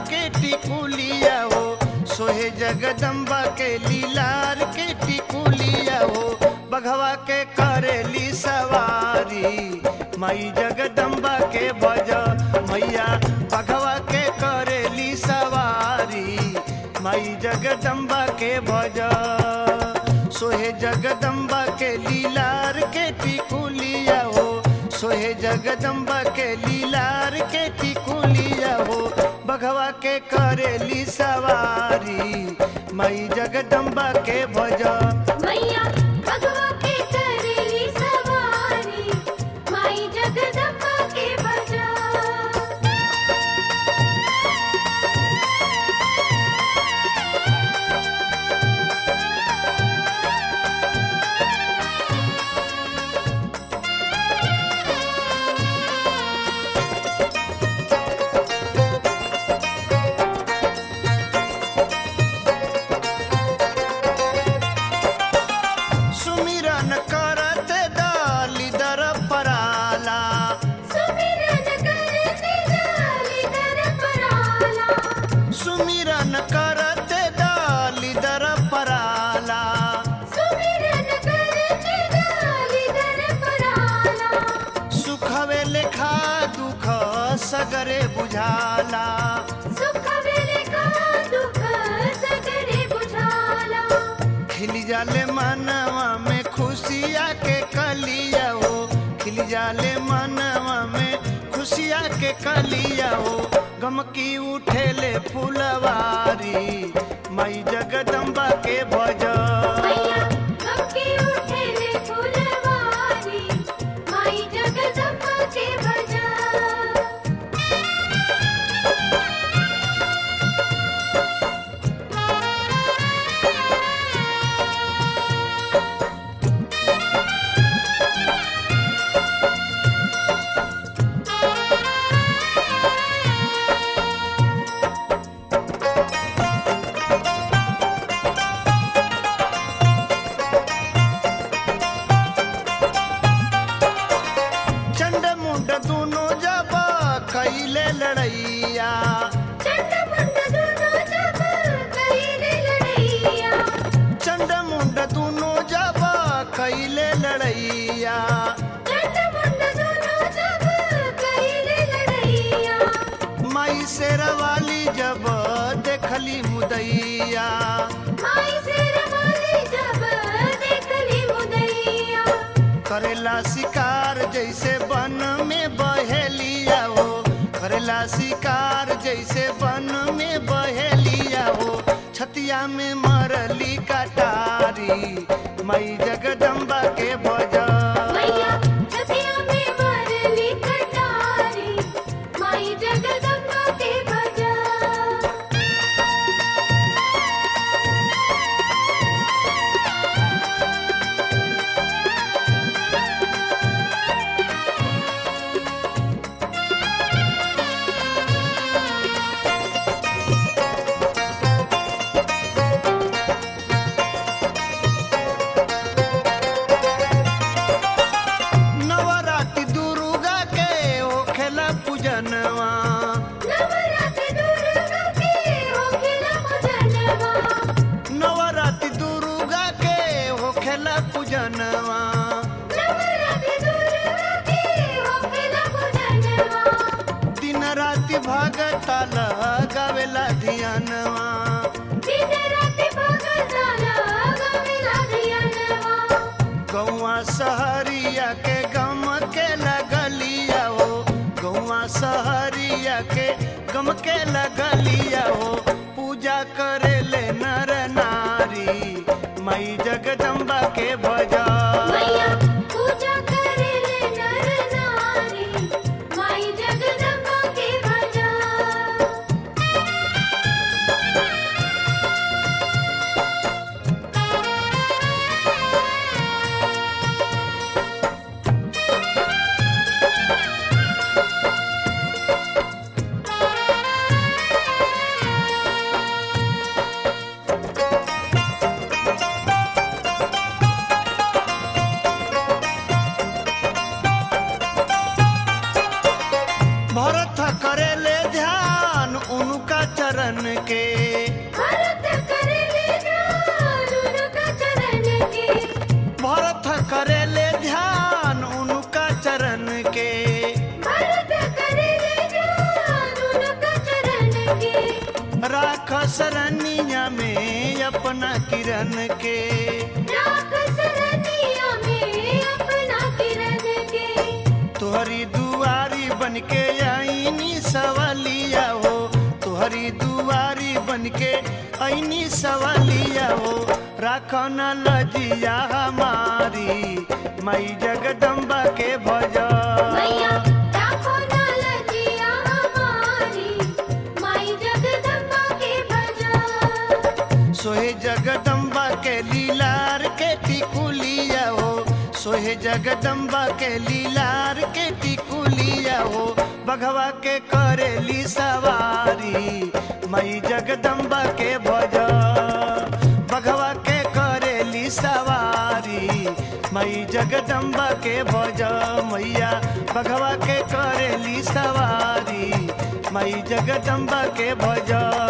के टिकुलिया हो सोहे जगदम्बा के लीलार के टिकुलिया हो बघवा के करेली सवारी माई जगदम्बा के भज मैया बघवा के करेली सवारी माई जगदम्बा के भज सोहे जगदम्बा के लीलार के टिकुलिया हो सोहे जगदम्बा के लीलार के टिकुलिया हो बघवा के करेली सवारी माई जगदम्बा के भज मैया बघवा के करेली सवारी माई जगदम्बा के भजा सुमिरन करत दलिदर पराला सुमिरन करते दलिदर पराला सुमिरन करत दलिदर पराला सुमिरन करते दलिदर पराला सुखवे लेखा दुख सगरे बुझाला सुख वेले का दुख सगरे बुझाला खिल जाले मनवा में खुशिया के कलिया हो खिल जाले मनवा में खुशिया के कलिया हो गमकी उठेले फुलवारी माई जगदम्बा के भज मैया गमकी उठेले फुलवारी माई जगदम्बा के भजा चंड मुंड दोनों जब कैले लड़ैया चंड मुंड दोनों जब कईले लड़ैया चंड मुंड दोनों जब कैले लड़ैया चंड मुंड दोनों जब कईले लड़ैया माई शेरवाली जब देखली मुदैया माई शेरवाली जब देखली मुदैया करेला शिकार जैसे वन में बहेलिया हो करेला शिकार जैसे वन में बहेलिया हो छतिया में मरली कटारी मई जगदम्बा के भज मैया छतिया में मरली कटारी माई जगदम्बा के भजा नवरात्रि दुर्गा के होखेला पूजनवा नवरात्रि दुर्गा के होखेला पूजनवा नवरात्रि दुर्गा के होखेला पूजनवा नवरात्रि दुर्गा के होखेला पूजनवा दिन राति भगता लगावेला धियानवा दिन राति भगताला गवेला धियानवा गौआ सहरिया के गम के लगलिया हो गौआ सहरिया के गम के लगलिया हो पूजा करेले नर नारी मई जगदम्बा के भजा मैया पूजा करेले नर नारी माई जगदम्बा के भजा चरण के भरत करेले ध्यान उनका चरण के भरत करेले ध्यान उनका चरण के भरत करेले ध्यान उनका चरण के राख सरनिया में अपना किरण के राख सरनिया में अपना किरण के तुहरी दुआरी बन के आईनी सवालिया हो तुहरी दुआरी बन के आईनी सवालिया हो राखो न लजिया हमारी माई जगदम्बा के भजा मैया राखो न लजिया हमारी माई जगदम्बा के भजा सोहे जगदम्बा के लीलार के टिकुलिया हो सोहे जगदम्बा के लीलार के टिकुलिया हो बघवा के करेली सवारी मई जगदम्बा के भजा बघवा के करेली सवारी मई जगदम्बा के भजा मैया बघवा के करेली सवारी मई जगदम्बा के भजा